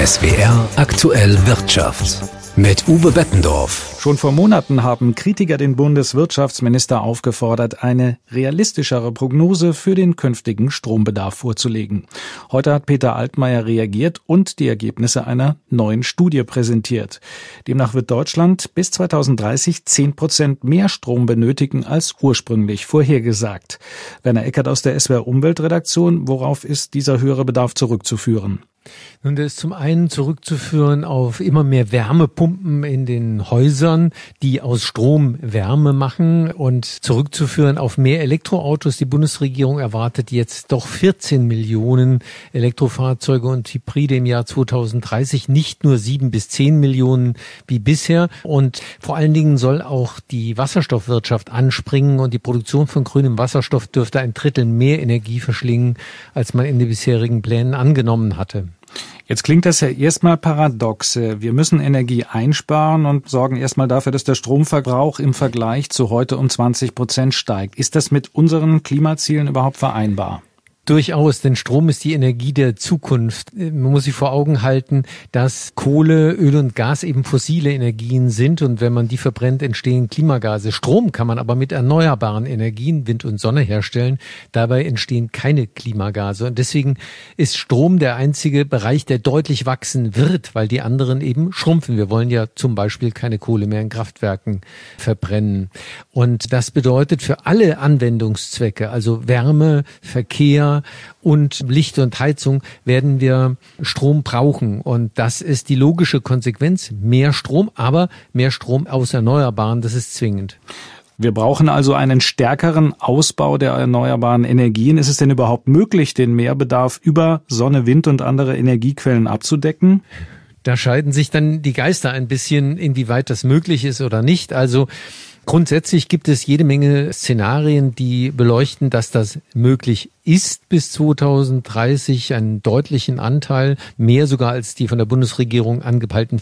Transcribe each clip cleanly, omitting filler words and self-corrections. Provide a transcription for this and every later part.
SWR aktuell Wirtschaft mit Uwe Bettendorf. Schon vor Monaten haben Kritiker den Bundeswirtschaftsminister aufgefordert, eine realistischere Prognose für den künftigen Strombedarf vorzulegen. Heute hat Peter Altmaier reagiert und die Ergebnisse einer neuen Studie präsentiert. Demnach wird Deutschland bis 2030 10% mehr Strom benötigen als ursprünglich vorhergesagt. Werner Eckert aus der SWR Umweltredaktion, worauf ist dieser höhere Bedarf zurückzuführen? Nun, das ist zum einen zurückzuführen auf immer mehr Wärmepumpen in den Häusern, die aus Strom Wärme machen, und zurückzuführen auf mehr Elektroautos. Die Bundesregierung erwartet jetzt doch 14 Millionen Elektrofahrzeuge und Hybride im Jahr 2030, nicht nur 7 bis 10 Millionen wie bisher. Und vor allen Dingen soll auch die Wasserstoffwirtschaft anspringen, und die Produktion von grünem Wasserstoff dürfte 1/3 mehr Energie verschlingen, als man in den bisherigen Plänen angenommen hatte. Jetzt klingt das ja erstmal paradox. Wir müssen Energie einsparen und sorgen erstmal dafür, dass der Stromverbrauch im Vergleich zu heute um 20% steigt. Ist das mit unseren Klimazielen überhaupt vereinbar? Durchaus, denn Strom ist die Energie der Zukunft. Man muss sich vor Augen halten, dass Kohle, Öl und Gas eben fossile Energien sind, und wenn man die verbrennt, entstehen Klimagase. Strom kann man aber mit erneuerbaren Energien, Wind und Sonne, herstellen. Dabei entstehen keine Klimagase, und deswegen ist Strom der einzige Bereich, der deutlich wachsen wird, weil die anderen eben schrumpfen. Wir wollen ja zum Beispiel keine Kohle mehr in Kraftwerken verbrennen. Und das bedeutet für alle Anwendungszwecke, also Wärme, Verkehr und Licht und Heizung, werden wir Strom brauchen. Und das ist die logische Konsequenz. Mehr Strom, aber mehr Strom aus Erneuerbaren, das ist zwingend. Wir brauchen also einen stärkeren Ausbau der erneuerbaren Energien. Ist es denn überhaupt möglich, den Mehrbedarf über Sonne, Wind und andere Energiequellen abzudecken? Da scheiden sich dann die Geister ein bisschen, inwieweit das möglich ist oder nicht. Also grundsätzlich gibt es jede Menge Szenarien, die beleuchten, dass das möglich ist bis 2030, einen deutlichen Anteil, mehr sogar als die von der Bundesregierung angepeilten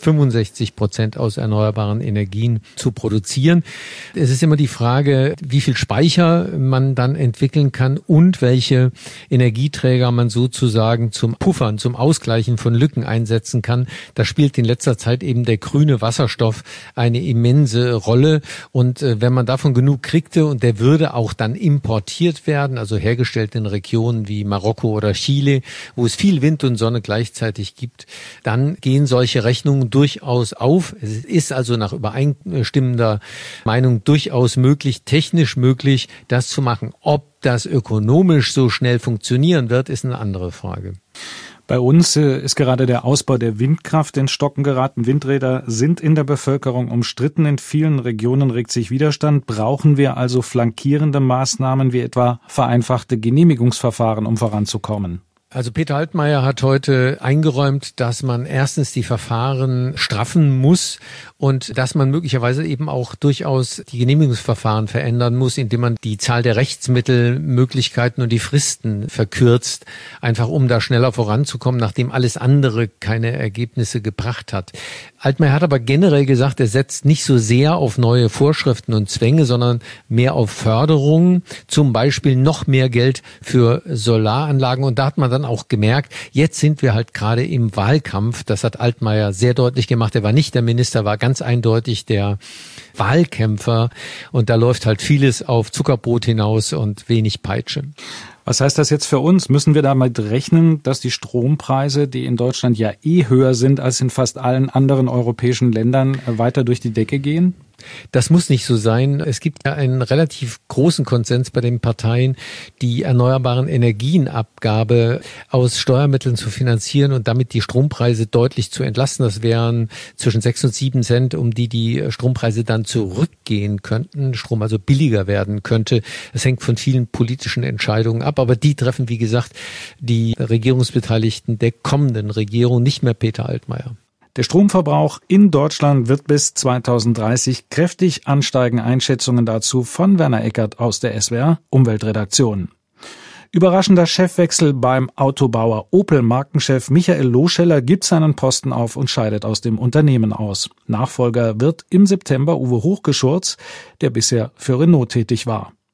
65% aus erneuerbaren Energien zu produzieren. Es ist immer die Frage, wie viel Speicher man dann entwickeln kann und welche Energieträger man sozusagen zum Puffern, zum Ausgleichen von Lücken einsetzen kann. Da spielt in letzter Zeit eben der grüne Wasserstoff eine immense Rolle, und wenn man davon genug kriegte, und der würde auch dann importiert werden, also hergestellt in Regionen wie Marokko oder Chile, wo es viel Wind und Sonne gleichzeitig gibt, dann gehen solche Rechnungen durchaus auf. Es ist also nach übereinstimmender Meinung durchaus möglich, technisch möglich, das zu machen. Ob das ökonomisch so schnell funktionieren wird, ist eine andere Frage. Bei uns ist gerade der Ausbau der Windkraft ins Stocken geraten. Windräder sind in der Bevölkerung umstritten. In vielen Regionen regt sich Widerstand. Brauchen wir also flankierende Maßnahmen wie etwa vereinfachte Genehmigungsverfahren, um voranzukommen? Also Peter Altmaier hat heute eingeräumt, dass man erstens die Verfahren straffen muss und dass man möglicherweise eben auch durchaus die Genehmigungsverfahren verändern muss, indem man die Zahl der Rechtsmittelmöglichkeiten und die Fristen verkürzt, einfach um da schneller voranzukommen, nachdem alles andere keine Ergebnisse gebracht hat. Altmaier hat aber generell gesagt, er setzt nicht so sehr auf neue Vorschriften und Zwänge, sondern mehr auf Förderung, zum Beispiel noch mehr Geld für Solaranlagen. Und da hat man dann auch gemerkt, jetzt sind wir halt gerade im Wahlkampf. Das hat Altmaier sehr deutlich gemacht. Er war nicht der Minister, war ganz eindeutig der Wahlkämpfer. Und da läuft halt vieles auf Zuckerbrot hinaus und wenig Peitsche. Was heißt das jetzt für uns? Müssen wir damit rechnen, dass die Strompreise, die in Deutschland ja höher sind als in fast allen anderen europäischen Ländern, weiter durch die Decke gehen? Das muss nicht so sein. Es gibt ja einen relativ großen Konsens bei den Parteien, die erneuerbaren Energienabgabe aus Steuermitteln zu finanzieren und damit die Strompreise deutlich zu entlasten. Das wären zwischen 6 und 7 Cent, um die Strompreise dann zurückgehen könnten, Strom also billiger werden könnte. Das hängt von vielen politischen Entscheidungen ab, aber die treffen, wie gesagt, die Regierungsbeteiligten der kommenden Regierung, nicht mehr Peter Altmaier. Der Stromverbrauch in Deutschland wird bis 2030 kräftig ansteigen. Einschätzungen dazu von Werner Eckert aus der SWR Umweltredaktion. Überraschender Chefwechsel beim Autobauer Opel. Markenchef Michael Loscheller gibt seinen Posten auf und scheidet aus dem Unternehmen aus. Nachfolger wird im September Uwe Hochgeschurz, der bisher für Renault tätig war.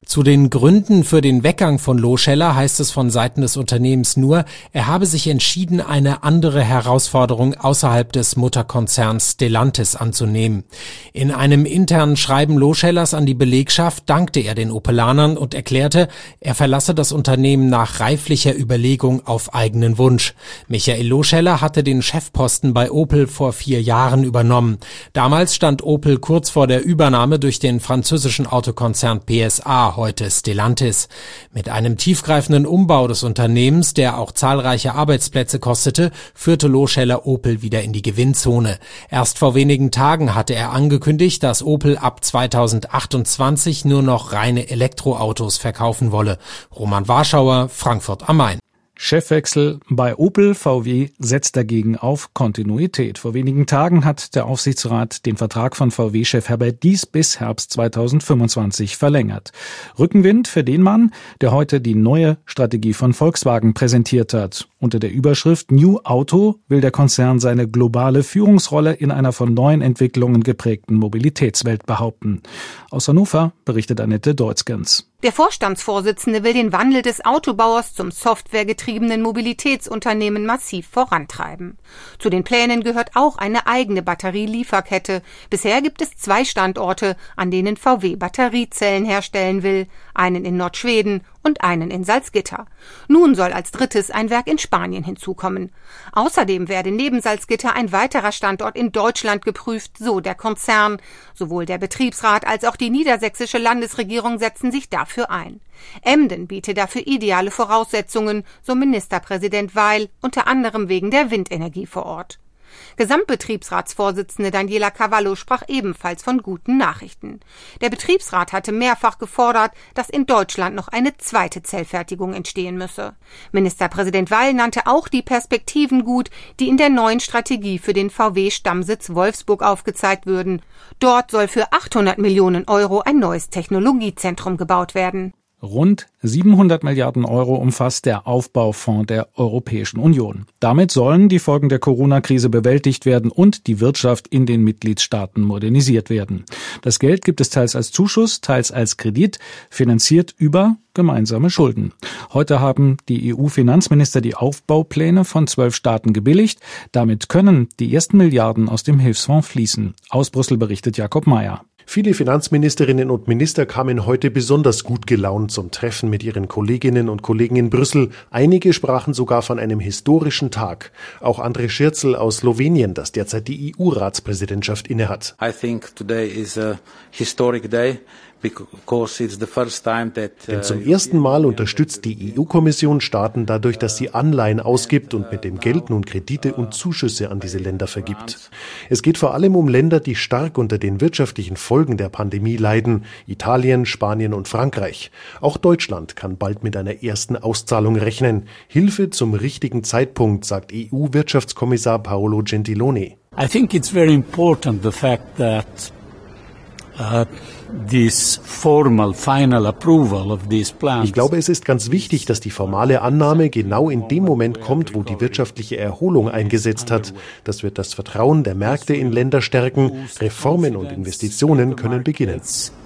Zu den Gründen für den Weggang von Loscheller heißt es von Seiten des Unternehmens nur, er habe sich entschieden, eine andere Herausforderung außerhalb des Mutterkonzerns Stellantis anzunehmen. In einem internen Schreiben Loschellers an die Belegschaft dankte er den Opelanern und erklärte, er verlasse das Unternehmen nach reiflicher Überlegung auf eigenen Wunsch. Michael Loscheller hatte den Chefposten bei Opel vor 4 Jahren übernommen. Damals stand Opel kurz vor der Übernahme durch den französischen Autokonzern PSA, heute Stellantis. Mit einem tiefgreifenden Umbau des Unternehmens, der auch zahlreiche Arbeitsplätze kostete, führte Loscheller Opel wieder in die Gewinnzone. Erst vor wenigen Tagen hatte er angekündigt, dass Opel ab 2028 nur noch reine Elektroautos verkaufen wolle. Roman Warschauer, Frankfurt am Main. Chefwechsel bei Opel, VW setzt dagegen auf Kontinuität. Vor wenigen Tagen hat der Aufsichtsrat den Vertrag von VW-Chef Herbert Diess bis Herbst 2025 verlängert. Rückenwind für den Mann, der heute die neue Strategie von Volkswagen präsentiert hat. Unter der Überschrift New Auto will der Konzern seine globale Führungsrolle in einer von neuen Entwicklungen geprägten Mobilitätswelt behaupten. Aus Hannover berichtet Annette Deutzgens. Der Vorstandsvorsitzende will den Wandel des Autobauers zum softwaregetriebenen Mobilitätsunternehmen massiv vorantreiben. Zu den Plänen gehört auch eine eigene Batterielieferkette. Bisher gibt es 2 Standorte, an denen VW Batteriezellen herstellen will, einen in Nordschweden und einen in Salzgitter. Nun soll als drittes ein Werk in Spanien hinzukommen. Außerdem werde neben Salzgitter ein weiterer Standort in Deutschland geprüft, so der Konzern. Sowohl der Betriebsrat als auch die niedersächsische Landesregierung setzen sich dafür ein. Emden biete dafür ideale Voraussetzungen, so Ministerpräsident Weil, unter anderem wegen der Windenergie vor Ort. Gesamtbetriebsratsvorsitzende Daniela Cavallo sprach ebenfalls von guten Nachrichten. Der Betriebsrat hatte mehrfach gefordert, dass in Deutschland noch eine zweite Zellfertigung entstehen müsse. Ministerpräsident Weil nannte auch die Perspektiven gut, die in der neuen Strategie für den VW-Stammsitz Wolfsburg aufgezeigt würden. Dort soll für 800 Millionen Euro ein neues Technologiezentrum gebaut werden. Rund 700 Milliarden Euro umfasst der Aufbaufonds der Europäischen Union. Damit sollen die Folgen der Corona-Krise bewältigt werden und die Wirtschaft in den Mitgliedstaaten modernisiert werden. Das Geld gibt es teils als Zuschuss, teils als Kredit, finanziert über gemeinsame Schulden. Heute haben die EU-Finanzminister die Aufbaupläne von 12 Staaten gebilligt. Damit können die ersten Milliarden aus dem Hilfsfonds fließen. Aus Brüssel berichtet Jakob Mayer. Viele Finanzministerinnen und Minister kamen heute besonders gut gelaunt zum Treffen mit ihren Kolleginnen und Kollegen in Brüssel. Einige sprachen sogar von einem historischen Tag. Auch Andrej Schirzel aus Slowenien, das derzeit die EU-Ratspräsidentschaft innehat. I think today is a historic day. Denn zum ersten Mal unterstützt die EU-Kommission Staaten dadurch, dass sie Anleihen ausgibt und mit dem Geld nun Kredite und Zuschüsse an diese Länder vergibt. Es geht vor allem um Länder, die stark unter den wirtschaftlichen Folgen der Pandemie leiden: Italien, Spanien und Frankreich. Auch Deutschland kann bald mit einer ersten Auszahlung rechnen. Hilfe zum richtigen Zeitpunkt, sagt EU-Wirtschaftskommissar Paolo Gentiloni. I think it's very important the fact that Ich glaube, es ist ganz wichtig, dass die formale Annahme genau in dem Moment kommt, wo die wirtschaftliche Erholung eingesetzt hat. Das wird das Vertrauen der Märkte in Länder stärken. Reformen und Investitionen können beginnen.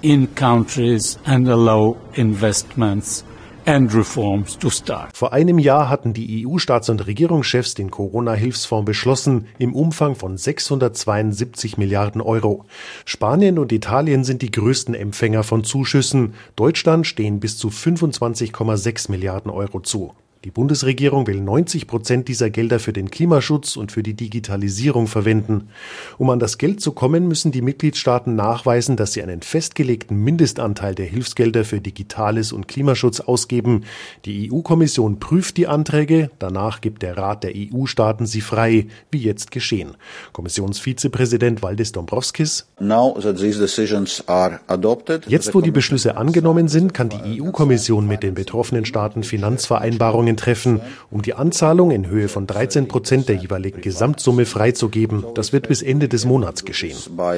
Vor einem Jahr hatten die EU-Staats- und Regierungschefs den Corona-Hilfsfonds beschlossen, im Umfang von 672 Milliarden Euro. Spanien und Italien sind die größten Empfänger von Zuschüssen. Deutschland stehen bis zu 25,6 Milliarden Euro zu. Die Bundesregierung will 90% dieser Gelder für den Klimaschutz und für die Digitalisierung verwenden. Um an das Geld zu kommen, müssen die Mitgliedstaaten nachweisen, dass sie einen festgelegten Mindestanteil der Hilfsgelder für Digitales und Klimaschutz ausgeben. Die EU-Kommission prüft die Anträge, danach gibt der Rat der EU-Staaten sie frei, wie jetzt geschehen. Kommissionsvizepräsident Valdis Dombrovskis: Jetzt, wo die Beschlüsse angenommen sind, kann die EU-Kommission mit den betroffenen Staaten Finanzvereinbarungen Entscheidungen treffen, um die Anzahlung in Höhe von 13% der jeweiligen Gesamtsumme freizugeben. Das wird bis Ende des Monats geschehen.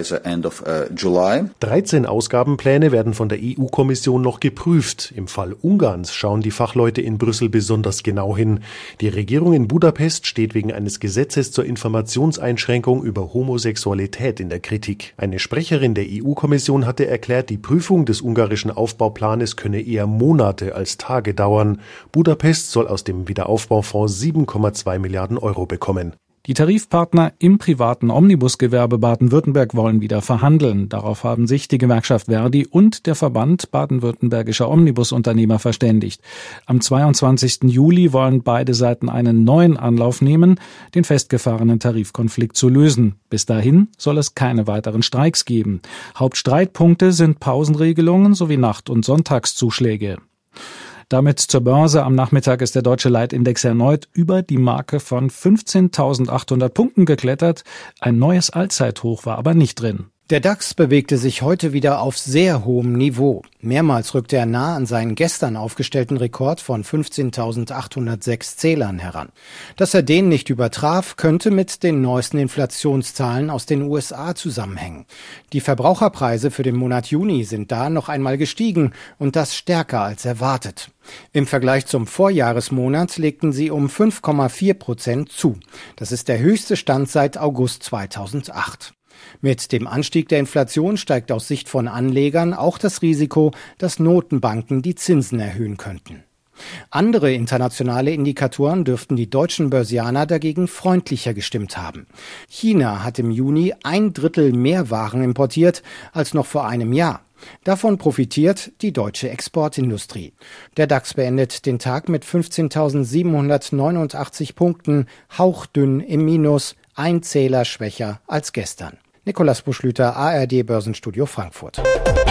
13 Ausgabenpläne werden von der EU-Kommission noch geprüft. Im Fall Ungarns schauen die Fachleute in Brüssel besonders genau hin. Die Regierung in Budapest steht wegen eines Gesetzes zur Informationseinschränkung über Homosexualität in der Kritik. Eine Sprecherin der EU-Kommission hatte erklärt, die Prüfung des ungarischen Aufbauplanes könne eher Monate als Tage dauern. Budapest soll aus dem Wiederaufbaufonds 7,2 Milliarden Euro bekommen. Die Tarifpartner im privaten Omnibusgewerbe Baden-Württemberg wollen wieder verhandeln. Darauf haben sich die Gewerkschaft Verdi und der Verband baden-württembergischer Omnibusunternehmer verständigt. Am 22. Juli wollen beide Seiten einen neuen Anlauf nehmen, den festgefahrenen Tarifkonflikt zu lösen. Bis dahin soll es keine weiteren Streiks geben. Hauptstreitpunkte sind Pausenregelungen sowie Nacht- und Sonntagszuschläge. Damit zur Börse. Am Nachmittag ist der deutsche Leitindex erneut über die Marke von 15.800 Punkten geklettert. Ein neues Allzeithoch war aber nicht drin. Der DAX bewegte sich heute wieder auf sehr hohem Niveau. Mehrmals rückte er nah an seinen gestern aufgestellten Rekord von 15.806 Zählern heran. Dass er den nicht übertraf, könnte mit den neuesten Inflationszahlen aus den USA zusammenhängen. Die Verbraucherpreise für den Monat Juni sind da noch einmal gestiegen und das stärker als erwartet. Im Vergleich zum Vorjahresmonat legten sie um 5,4% zu. Das ist der höchste Stand seit August 2008. Mit dem Anstieg der Inflation steigt aus Sicht von Anlegern auch das Risiko, dass Notenbanken die Zinsen erhöhen könnten. Andere internationale Indikatoren dürften die deutschen Börsianer dagegen freundlicher gestimmt haben. China hat im Juni 1/3 mehr Waren importiert als noch vor einem Jahr. Davon profitiert die deutsche Exportindustrie. Der DAX beendet den Tag mit 15.789 Punkten, hauchdünn im Minus, ein Zähler schwächer als gestern. Nikolaus Buschlüter, ARD Börsenstudio Frankfurt.